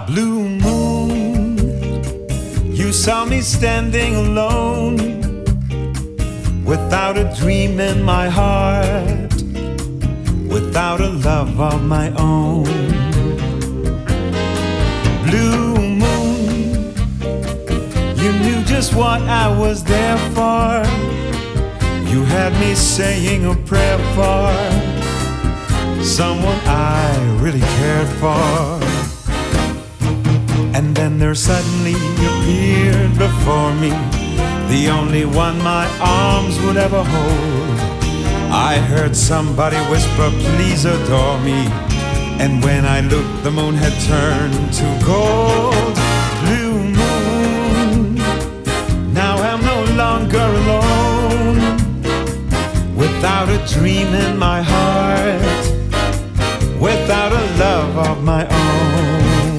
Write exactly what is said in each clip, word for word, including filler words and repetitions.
Blue moon, you saw me standing alone, without a dream in my heart, without a love of my own. Blue moon, you knew just what I was there for. You had me saying a prayer for someone I really cared for. And then there suddenly appeared before me the only one my arms would ever hold. I heard somebody whisper, please adore me. And when I looked, the moon had turned to gold. Blue moon, now I'm no longer alone, without a dream in my heart, without a love of my own.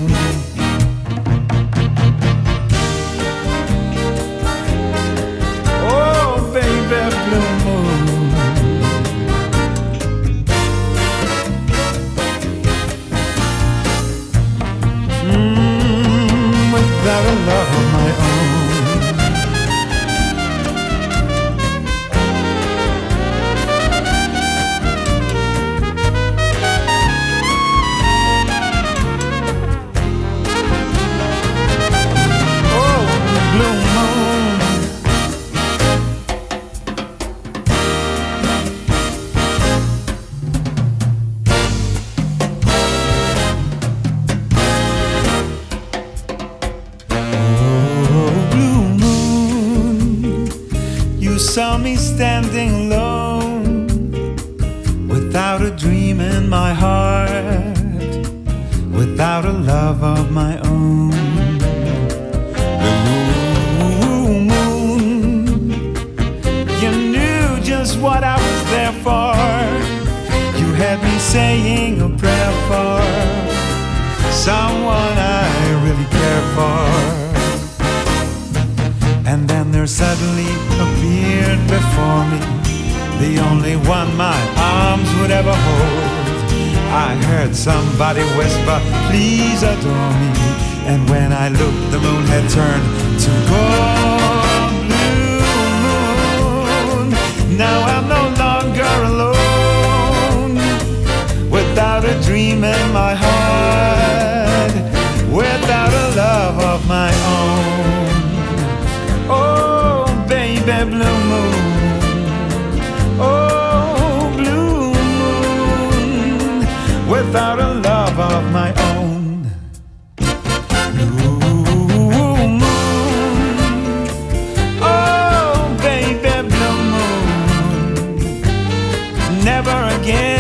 Without a love of my own. Oh, blue moon. You saw me standing alone, without a dream in my heart, without a love of my own. Blue moon, you knew just what I was there for. You had me saying a prayer for someone I really care for. And then there suddenly appeared before me the only one my arms would ever hold. I heard somebody whisper, please adore me. And when I looked, the moon had turned to gold. Blue moon, now I'm no longer alone, without a dream in my heart, without a love of my own. Oh, baby, blue moon. Oh, blue moon, without a love of my own. Blue moon. Oh, baby, blue moon. Never again.